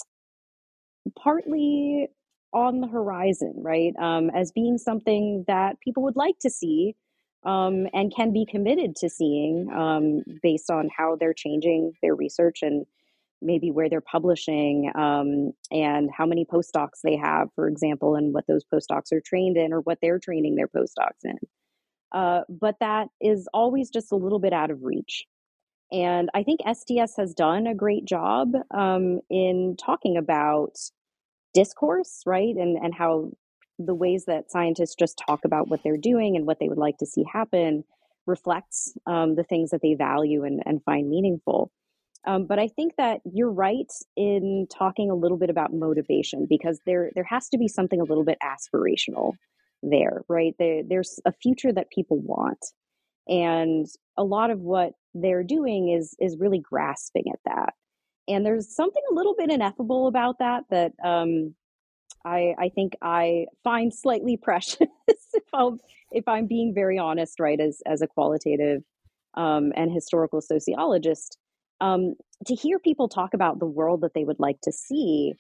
partly on the horizon, right? Um, as being something that people would like to see um, and can be committed to seeing um, based on how they're changing their research and maybe where they're publishing um, and how many postdocs they have, for example, and what those postdocs are trained in or what they're training their postdocs in. Uh, but that is always just a little bit out of reach. And I think S T S has done a great job um, in talking about discourse, right? And, and how the ways that scientists just talk about what they're doing and what they would like to see happen reflects um, the things that they value and, and find meaningful. Um, but I think that you're right in talking a little bit about motivation, because there there has to be something a little bit aspirational there, right? There, there's a future that people want. And a lot of what they're doing is is really grasping at that. And there's something a little bit ineffable about that that um, I, I think I find slightly precious if, I'll, if I'm being very honest, right, as, as a qualitative um, and historical sociologist. Um, to hear people talk about the world that they would like to see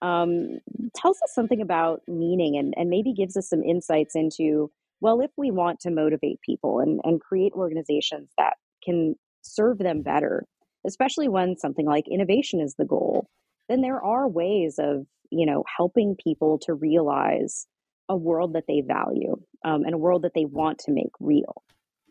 um, tells us something about meaning and, and maybe gives us some insights into, well, if we want to motivate people and, and create organizations that can serve them better, especially when something like innovation is the goal, then there are ways of, you know, helping people to realize a world that they value um, and a world that they want to make real.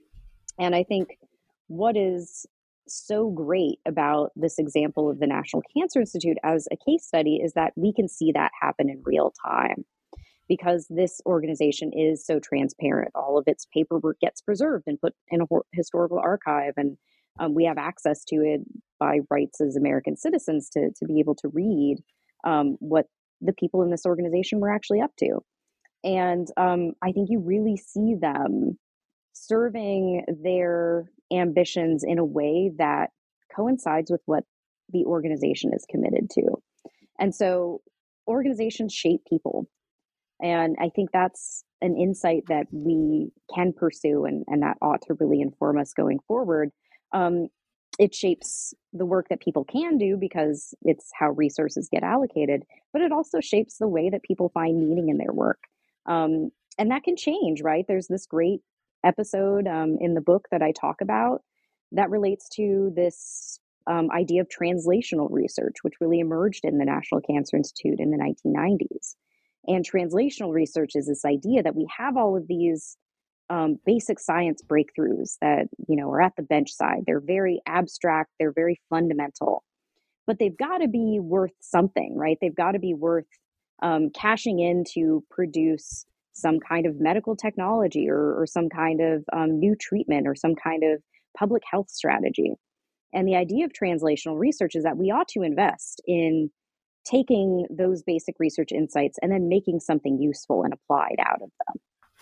And I think what is so great about this example of the National Cancer Institute as a case study is that we can see that happen in real time, because this organization is so transparent. All of its paperwork gets preserved and put in a historical archive, and um, we have access to it by rights as American citizens to, to be able to read um, what the people in this organization were actually up to. And um, I think you really see them serving their ambitions in a way that coincides with what the organization is committed to. And so organizations shape people. And I think that's an insight that we can pursue and, and that ought to really inform us going forward. Um, it shapes the work that people can do because it's how resources get allocated, but it also shapes the way that people find meaning in their work. Um, and that can change, right? There's this great episode um, in the book that I talk about that relates to this um, idea of translational research, which really emerged in the National Cancer Institute in the nineteen nineties. And translational research is this idea that we have all of these um, basic science breakthroughs that, you know, are at the bench side. They're very abstract, they're very fundamental, but they've got to be worth something, right? They've got to be worth um, cashing in to produce some kind of medical technology or, or some kind of um, new treatment or some kind of public health strategy. And the idea of translational research is that we ought to invest in taking those basic research insights and then making something useful and applied out of them.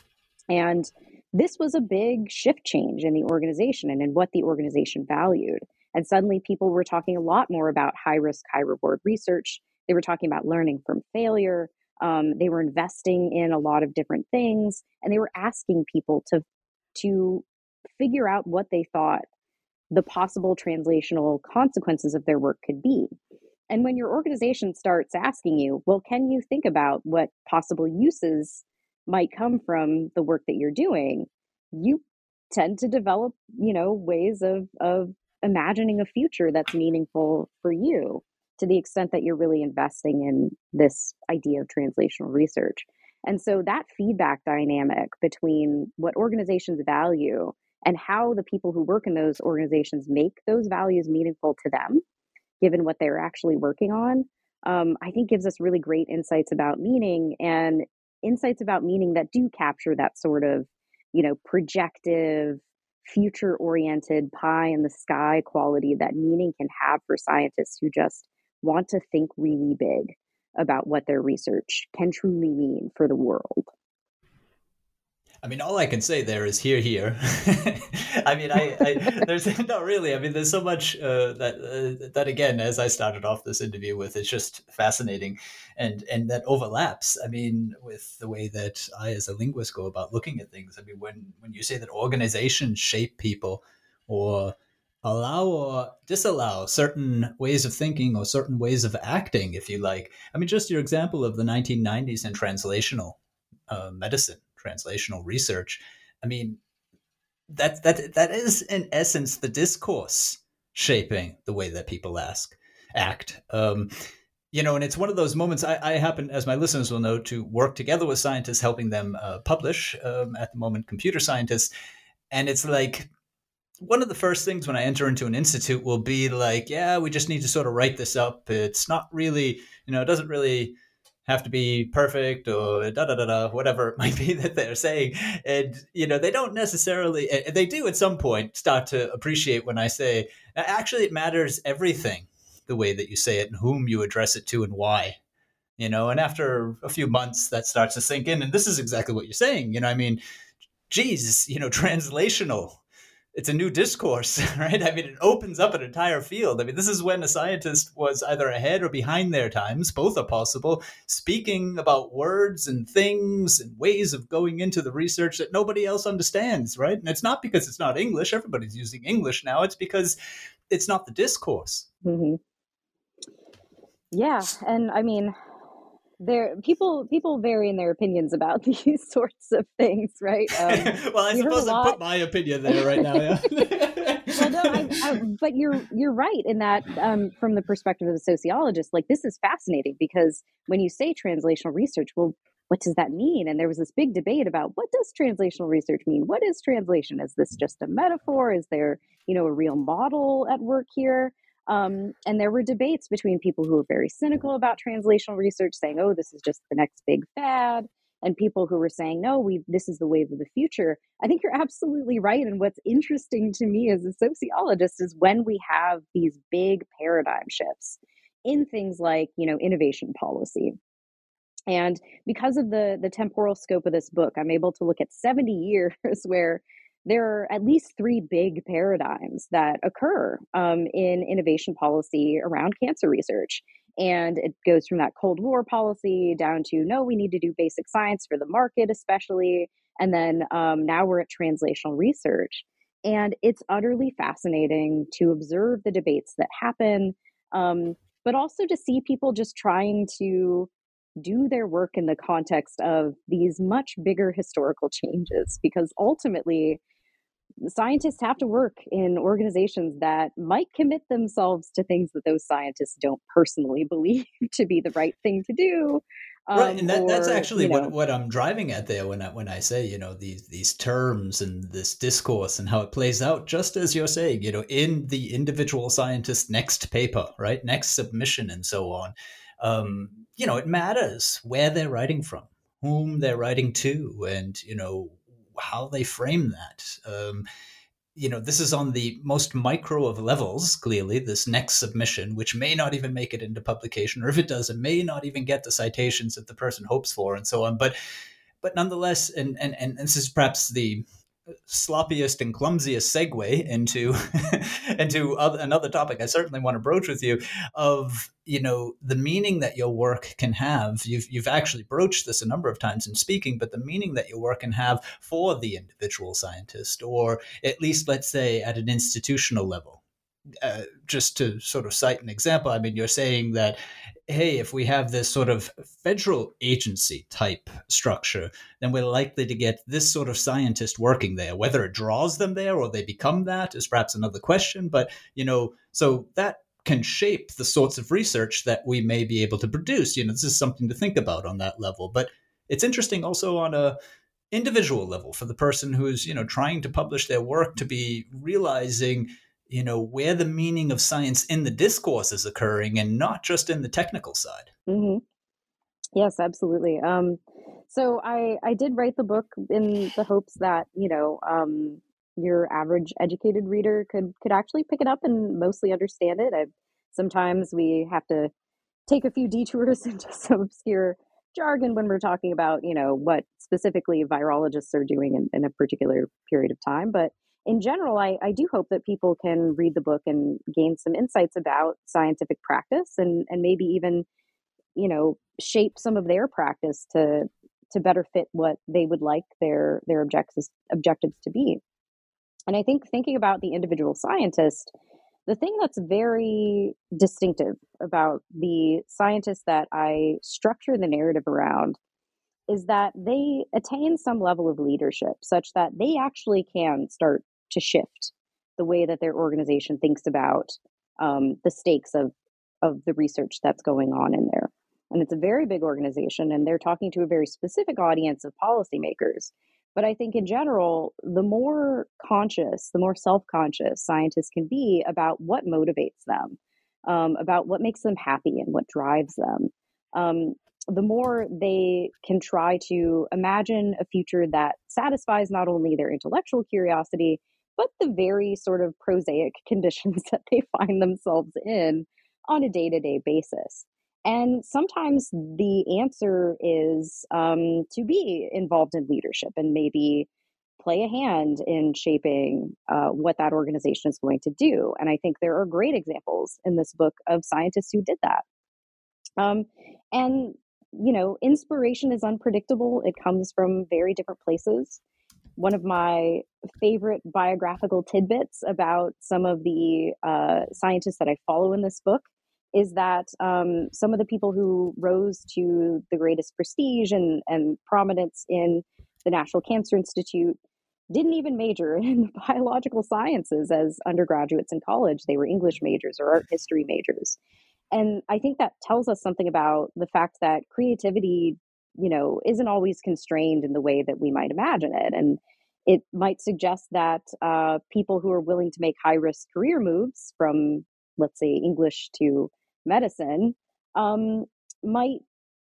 And this was a big shift change in the organization and in what the organization valued. And suddenly people were talking a lot more about high risk, high reward research. They were talking about learning from failure. Um, they were investing in a lot of different things, and they were asking people to, to figure out what they thought the possible translational consequences of their work could be. And when your organization starts asking you, well, can you think about what possible uses might come from the work that you're doing, you tend to develop, you know, ways of, of imagining a future that's meaningful for you, to the extent that you're really investing in this idea of translational research. And so that feedback dynamic between what organizations value and how the people who work in those organizations make those values meaningful to them, given what they're actually working on, um, I think gives us really great insights about meaning, and insights about meaning that do capture that sort of, you know, projective, future-oriented, pie in the sky quality that meaning can have for scientists who just want to think really big about what their research can truly mean for the world. I mean, all I can say there is here, here. I mean, I, I there's not really. I mean, there's so much uh, that uh, that again, as I started off this interview with, it's just fascinating, and and that overlaps. I mean, with the way that I, as a linguist, go about looking at things. I mean, when when you say that organizations shape people, or allow or disallow certain ways of thinking or certain ways of acting, if you like. I mean, just your example of the nineteen nineties and translational uh, medicine. Translational research. I mean, that that that is in essence the discourse shaping the way that people ask, act. Um, you know, and it's one of those moments. I, I happen, as my listeners will know, to work together with scientists, helping them uh, publish. Um, at the moment, computer scientists, and it's like one of the first things when I enter into an institute will be like, yeah, we just need to sort of write this up. It's not really, you know, it doesn't really have to be perfect or da da da da, whatever it might be that they're saying. And, you know, they don't necessarily, they do at some point start to appreciate when I say, actually, it matters everything, the way that you say it and whom you address it to and why, you know, and after a few months that starts to sink in. And this is exactly what you're saying. You know, I mean, geez, you know, translational. It's a new discourse, right? I mean, it opens up an entire field. I mean, this is when a scientist was either ahead or behind their times. Both are possible, speaking about words and things and ways of going into the research that nobody else understands, right? And it's not because it's not English. Everybody's using English now. It's because it's not the discourse. Mm-hmm. Yeah. And I mean, there people people vary in their opinions about these sorts of things, right? Um, well, I we heard a suppose I lot- put my opinion there right now. Yeah. Well, no, I, I, but you're you're right in that um, from the perspective of a sociologist, like this is fascinating because when you say translational research, well, what does that mean? And there was this big debate about what does translational research mean? What is translation? Is this just a metaphor? Is there, you know, a real model at work here? Um, and there were debates between people who were very cynical about translational research, saying, "Oh, this is just the next big fad," and people who were saying, "No, we this is the wave of the future." I think you're absolutely right. And what's interesting to me as a sociologist is when we have these big paradigm shifts in things like, you know, innovation policy. And because of the the temporal scope of this book, I'm able to look at seventy years where there are at least three big paradigms that occur um, in innovation policy around cancer research. And it goes from that Cold War policy down to, no, we need to do basic science for the market, especially. And then um, now we're at translational research. And it's utterly fascinating to observe the debates that happen, um, but also to see people just trying to do their work in the context of these much bigger historical changes, because ultimately, scientists have to work in organizations that might commit themselves to things that those scientists don't personally believe to be the right thing to do. Um, right, and that, or, that's actually you know, what, what I'm driving at there when I when I say, you know, these these terms and this discourse and how it plays out, just as you're saying, you know, in the individual scientist's next paper, right, next submission, and so on. Um, you know, it matters where they're writing from, whom they're writing to, and you know, how they frame that. Um, you know, this is on the most micro of levels, clearly, this next submission, which may not even make it into publication, or if it does, it may not even get the citations that the person hopes for, and so on. But but nonetheless, and and, and this is perhaps the sloppiest and clumsiest segue into into other, another topic I certainly want to broach with you, of, you know, the meaning that your work can have. You've you've actually broached this a number of times in speaking, but the meaning that your work can have for the individual scientist, or at least, let's say, at an institutional level. Uh, just to sort of cite an example, I mean, you're saying that, hey, if we have this sort of federal agency type structure, then we're likely to get this sort of scientist working there. Whether it draws them there or they become that is perhaps another question. But, you know, so that can shape the sorts of research that we may be able to produce. You know, this is something to think about on that level. But it's interesting also on a individual level for the person who's, you know, trying to publish their work to be realizing, you know, where the meaning of science in the discourse is occurring and not just in the technical side. Mm-hmm. Yes, absolutely. Um, so I, I did write the book in the hopes that, you know, um, your average educated reader could, could actually pick it up and mostly understand it. I, sometimes we have to take a few detours into some obscure jargon when we're talking about, you know, what specifically virologists are doing in, in a particular period of time. But in general, I, I do hope that people can read the book and gain some insights about scientific practice and, and maybe even, you know, shape some of their practice to to better fit what they would like their their objectives objectives to be. And I think thinking about the individual scientist, the thing that's very distinctive about the scientists that I structure the narrative around is that they attain some level of leadership such that they actually can start to shift the way that their organization thinks about um, the stakes of, of the research that's going on in there. And it's a very big organization, and they're talking to a very specific audience of policymakers. But I think in general, the more conscious, the more self-conscious scientists can be about what motivates them, um, about what makes them happy and what drives them, um, the more they can try to imagine a future that satisfies not only their intellectual curiosity, but the very sort of prosaic conditions that they find themselves in on a day-to-day basis. And sometimes the answer is um, to be involved in leadership and maybe play a hand in shaping uh, what that organization is going to do. And I think there are great examples in this book of scientists who did that. Um, and, you know, inspiration is unpredictable. It comes from very different places. One of my favorite biographical tidbits about some of the uh, scientists that I follow in this book is that um, some of the people who rose to the greatest prestige and, and prominence in the National Cancer Institute didn't even major in the biological sciences as undergraduates in college. They were English majors or art history majors. And I think that tells us something about the fact that creativity, you know, isn't always constrained in the way that we might imagine it. And it might suggest that uh, people who are willing to make high-risk career moves from, let's say, English to medicine um, might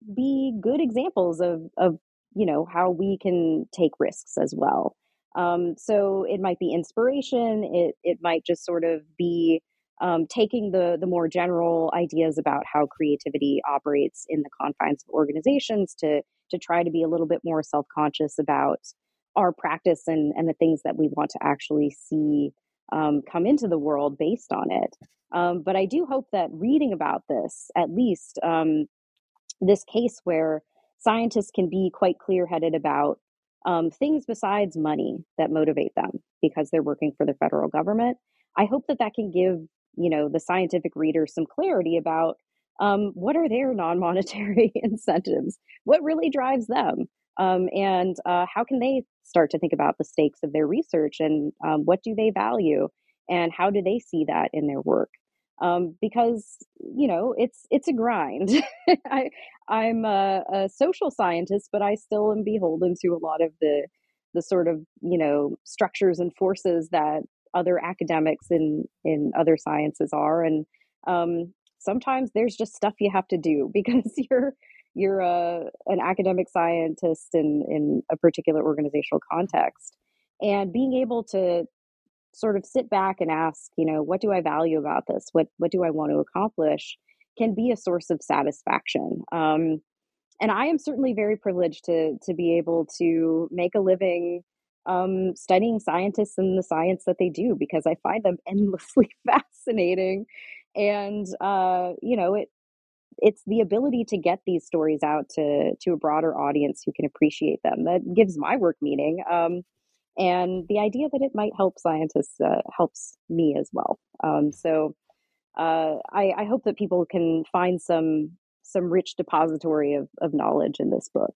be good examples of, of, you know, how we can take risks as well. Um, so it might be inspiration. It it might just sort of be um, taking the the more general ideas about how creativity operates in the confines of organizations to to try to be a little bit more self-conscious about our practice and and the things that we want to actually see um, come into the world based on it. Um, but I do hope that reading about this, at least um, this case where scientists can be quite clear-headed about um, things besides money that motivate them because they're working for the federal government, I hope that that can give, you know, the scientific reader some clarity about um, what are their non-monetary incentives, what really drives them, um, and uh, how can they start to think about the stakes of their research and um, what do they value and how do they see that in their work. Um, because, you know, it's it's a grind. I, I'm a, a social scientist, but I still am beholden to a lot of the the sort of, you know, structures and forces that other academics in, in other sciences are. And um, sometimes there's just stuff you have to do because you're you're a, an academic scientist in, in a particular organizational context. And being able to sort of sit back and ask, you know, what do I value about this? What what do I want to accomplish? Can be a source of satisfaction. Um, and I am certainly very privileged to to be able to make a living um, studying scientists and the science that they do because I find them endlessly fascinating. And uh, you know, it it's the ability to get these stories out to to a broader audience who can appreciate them that gives my work meaning. Um, And the idea that it might help scientists uh, helps me as well. Um, so uh, I, I hope that people can find some some rich depository of, of knowledge in this book.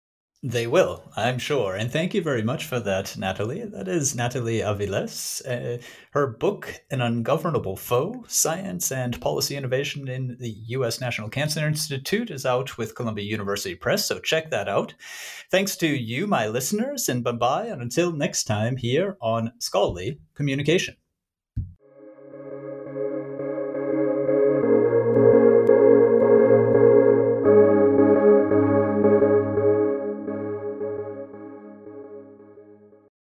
They will, I'm sure. And thank you very much for that, Natalie. That is Natalie Aviles. Uh, her book, An Ungovernable Foe, Science and Policy Innovation in the U S National Cancer Institute, is out with Columbia University Press, so check that out. Thanks to you, my listeners, and bye-bye, and until next time here on Scholarly Communication.